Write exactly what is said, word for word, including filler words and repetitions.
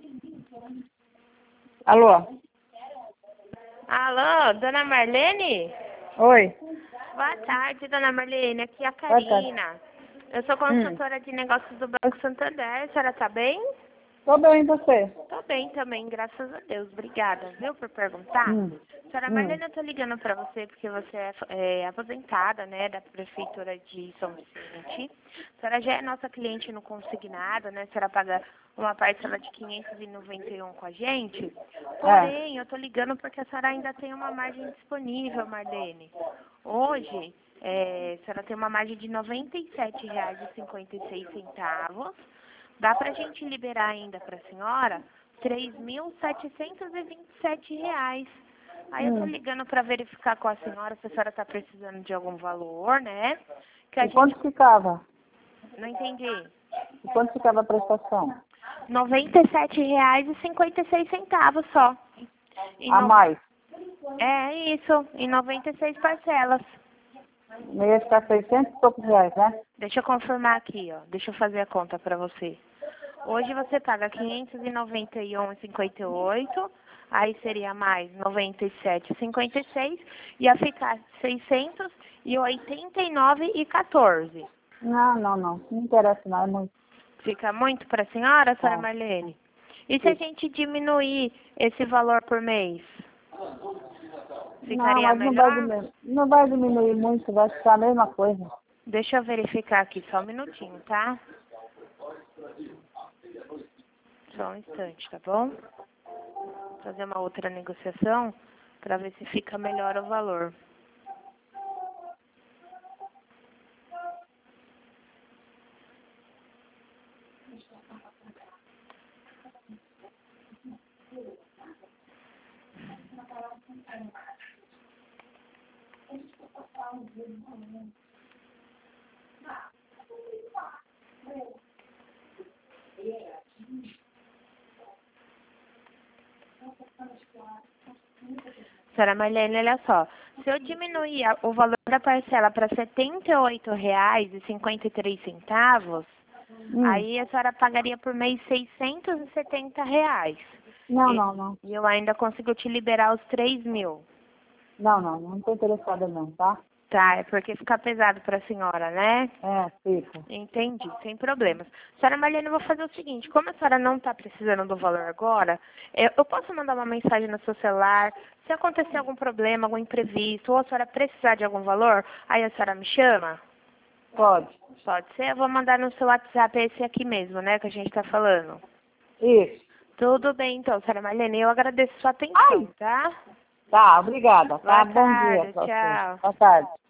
Alô? Alô, dona Marlene? Oi. Boa tarde, dona Marlene. Aqui é a Boa tarde. Karina. Eu sou Hum. consultora de negócios do Banco Santander. A senhora tá bem? Tô bem, e você? Tô bem também, graças a Deus. Obrigada, viu, por perguntar. Hum. Senhora Hum. Marlene, eu tô ligando pra você porque você é, é aposentada, né, da Prefeitura de São Vicente. A senhora já é nossa cliente no consignado, né? A senhora paga uma parcela de quinhentos e noventa e um com a gente. Porém, eu tô ligando porque a senhora ainda tem uma margem disponível, Marlene. Hoje, é, a senhora tem uma margem de noventa e sete reais e cinquenta e seis centavos. Dá pra gente liberar ainda pra senhora três mil setecentos e vinte e sete reais. Aí eu tô Hum. ligando pra verificar com a senhora se a senhora tá precisando de algum valor, né? Que a E quanto gente... ficava? Não entendi. E quanto ficava a prestação? noventa e sete reais e cinquenta e seis centavos só. Em A no... mais? É isso, em noventa e seis parcelas. Não ia ficar seiscentos e poucos reais, né? Deixa eu confirmar aqui, ó. Deixa eu fazer a conta pra você. Hoje você paga quinhentos e noventa e um reais e cinquenta e oito centavos, aí seria mais noventa e sete reais e cinquenta e seis centavos, ia ficar seiscentos e oitenta e nove reais e quatorze centavos. Não, não, não. Não interessa não, é muito. Fica muito para a senhora, senhora Tá. Marlene? E se a Fica. gente diminuir esse valor por mês? Não, Ficaria mas não vai, melhor? diminuir, não vai diminuir muito, vai ficar a mesma coisa. Deixa eu verificar aqui, só um minutinho, tá? Só um instante, tá bom? Fazer uma outra negociação para ver se fica melhor o valor. Senhora Marlene, olha só. Se eu diminuir a- o valor da parcela para setenta e oito reais e cinquenta e três centavos, Hum. aí a senhora pagaria por mês seiscentos e setenta reais. Não, E, não, não. e eu ainda consigo te liberar os três mil. Não, não, não estou interessada não, tá? Tá, é porque fica pesado para a senhora, né? É, fica. Entendi, sem problemas. Senhora Marlene, eu vou fazer o seguinte, como a senhora não está precisando do valor agora, eu, eu posso mandar uma mensagem no seu celular, se acontecer algum problema, algum imprevisto, ou a senhora precisar de algum valor, aí a senhora me chama? Pode. Pode ser? Eu vou mandar no seu WhatsApp esse aqui mesmo, né, que a gente está falando. Isso. Tudo bem, então, senhora Marlene, eu agradeço sua atenção, Ai! tá? Tá, obrigada, tá? Boa Bom dia tarde, pra você. tchau. Boa tarde.